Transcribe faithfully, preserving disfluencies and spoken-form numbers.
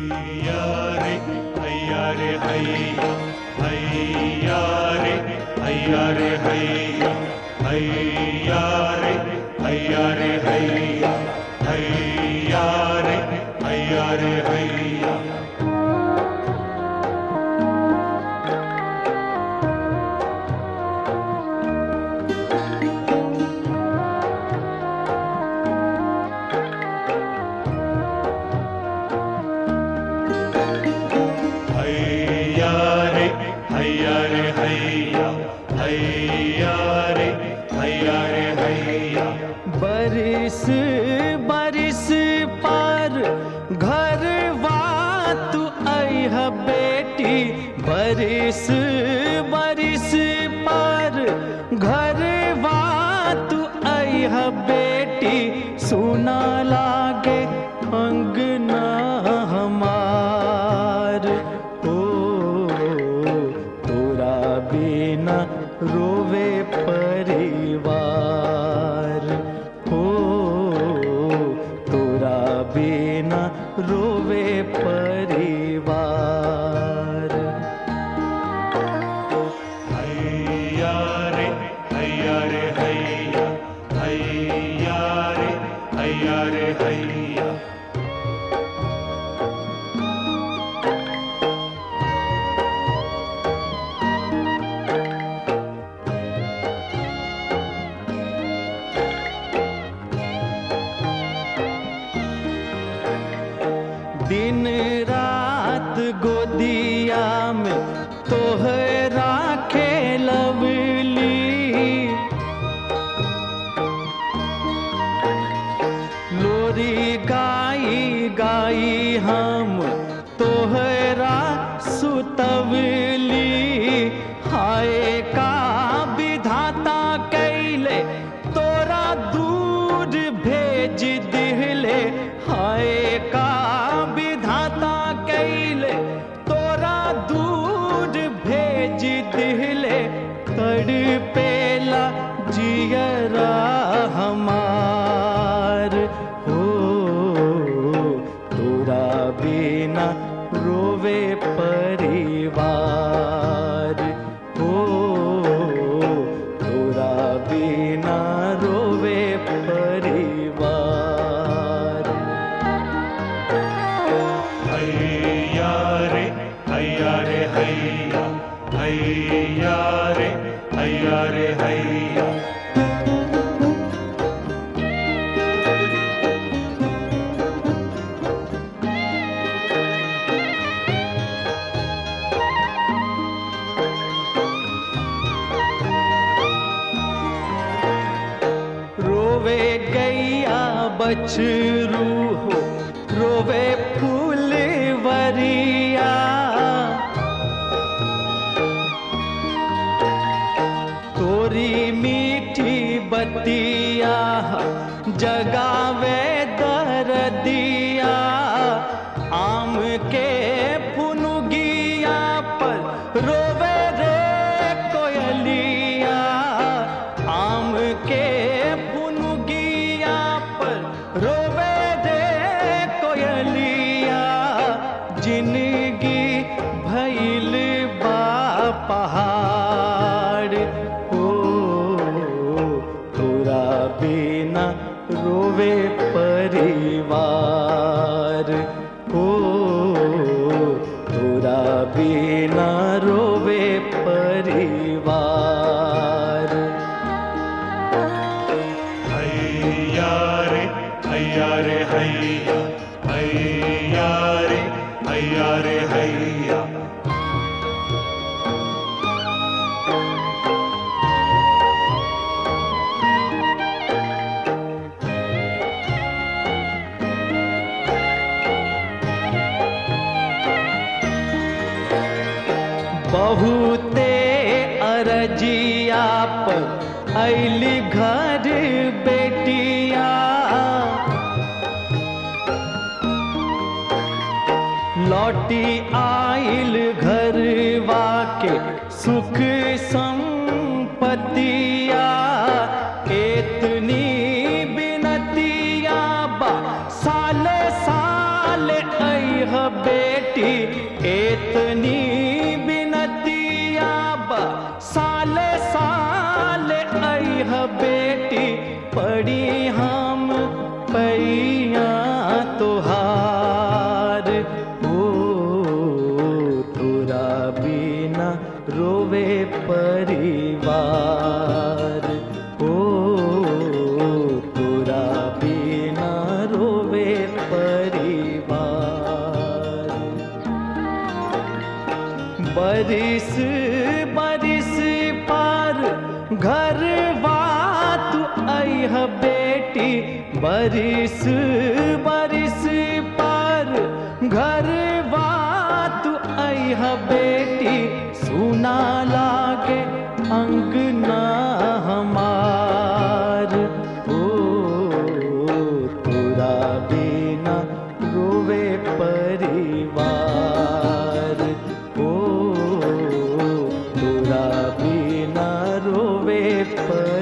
हैया रे हैया रे हैया हैया रे हैया रे हैया हैया रे हैया रे हैया हैया रे हैया रे हैया हैया रे हैया हैया रे हैया रे हैया। बरिस बरिस पर घरवा तू अइह बेटी, बरिस बरिस पर घरवा तू अइह बेटी, सुना लागे अंगना हमार। बिना रोवे परिवार, हो तोरा बिना रोवे परिवार। हैया रे हैया रे हैया हैया रे हैया रे हैया। दिन रात गोदिया में तोहरा खेलवली, लोरी गाई गाई हम तोहरा सुतवली। हाय का विधाता कैले तोरा दूर भेज दिहले, हाय का विधाता कैले तोरा दूर भेज दिहले। तड़पेला जियरा हमार, हो तोरा बिना रोवे परिवार, हो तोरा बिना रोवे परिवार। हैया रे हैया रे हैया हैया रे हैया रे हैया। रोवे गैया बछरू हो, रोवे फूलवरिया, तोरी मीठी बतिया जगावे दरदिया। आम के पुनुगिया पर रोवे रे कोयलिया, आम के पुनुगिया पर रोवे रे कोयलिया। जिंदगी भइल बा पहाड़, हो तोरा बिना रोवे परिवार, हो तोरा बिना रोवे परिवार। हैया रे हैया रे हैया हैया रे हैया रे हैया। बहुते अरजिया पर अइली घर बेटिया, लौटी आइल घरवा के सुख संपत्तिया। एतनी बिनतिया बा साले साले अइह ह बेटी एतनी बिनतिया बा, साले साले आई ह बेटी पड़ी हम पैया तोहार। ओ तोरा बिना रोवे परिवार, ओ तोरा बिना रोवे परिवार। बरिस बरिस पार घर तू आई ह बेटी, बरिस बरिस पार घर तू आई ह बेटी, सुना लागे अंगना हमार। ओ तोरा बिना रोवे परिवार, ओ तोरा बिना रोवे परिवार।